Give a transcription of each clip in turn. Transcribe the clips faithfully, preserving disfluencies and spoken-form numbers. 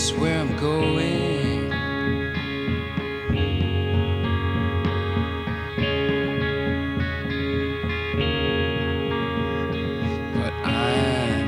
is where I'm going. But I'm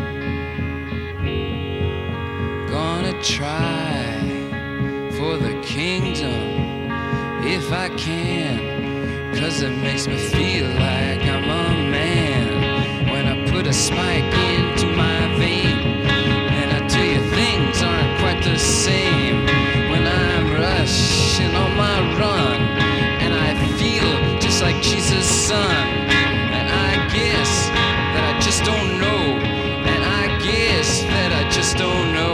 gonna try for the kingdom if I can, 'cause it makes me feel like I'm a man when I put a spike into my vein. And I tell you, things aren't quite the same when I'm rushing on my run, and I feel just like Jesus' son. And I guess that I just don't know, and I guess that I just don't know.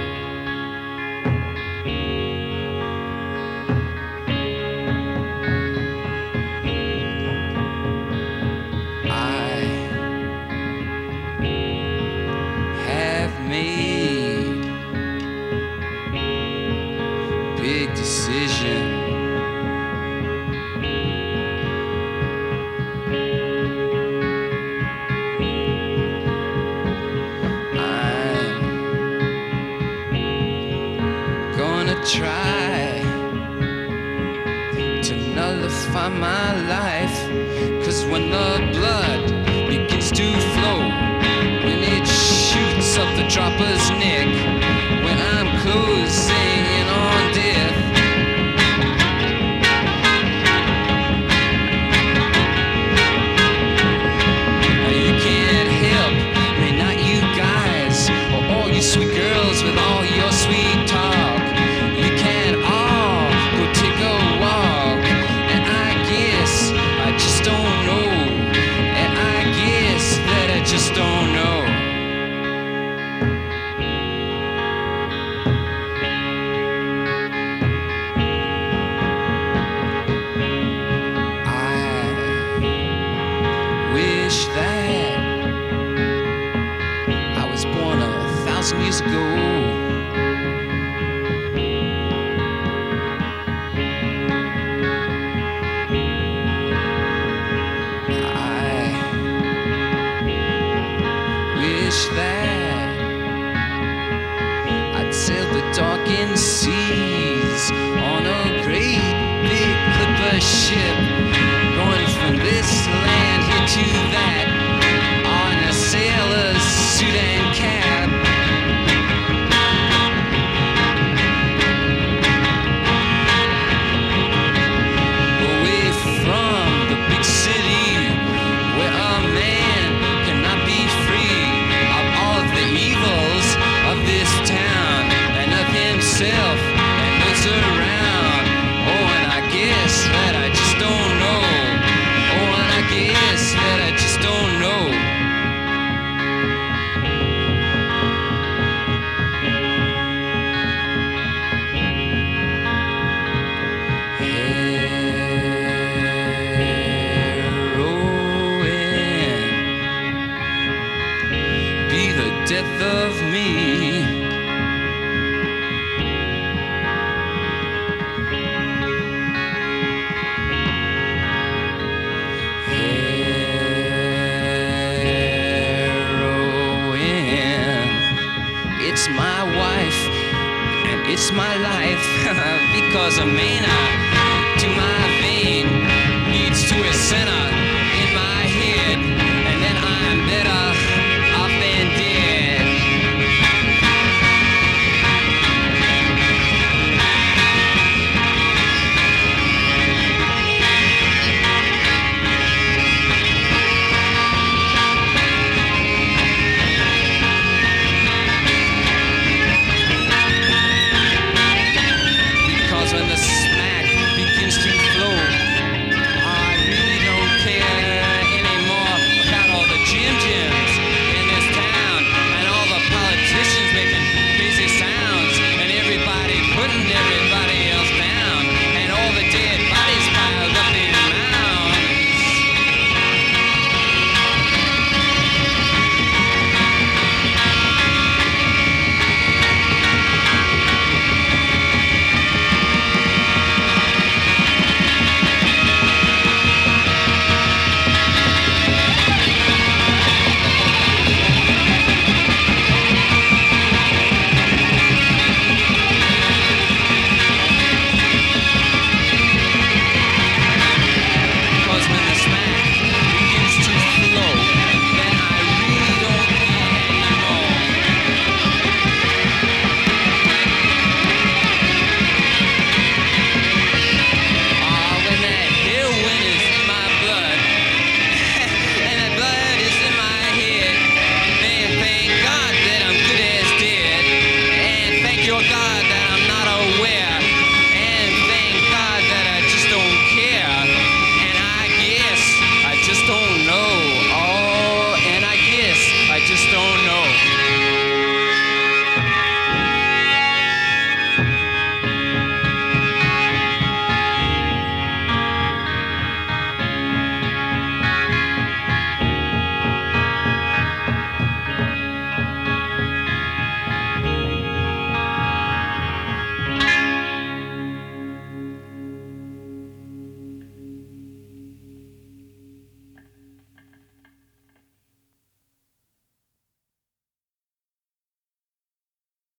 Made big decision. I'm gonna try to nullify my life, 'cause when the blood begins to flow, when it shoots up the dropper's neck, when I'm closing in on death, you can't help me, not you guys, or all you sweet girls with all your sweet talk. You can all go take a walk, and I guess I just don't know, and I guess that I just don't know. Wish that I was born a thousand years ago. I wish that I'd sail the darkened seas on a great big clipper ship, going from this land here to that, on a sailor's suit and cap. Away from the big city, where a man cannot be free of all of the evils of this town, and of himself and those around. Oh, and I guess that I just don't know. Oh, and I guess that I just don't know. Heroin be the death of me. It's my wife and it's my life, because a mana to my vein leads to a center in my head, and then I'm better off than dead. When the smack begins to flow, I really don't care. your God.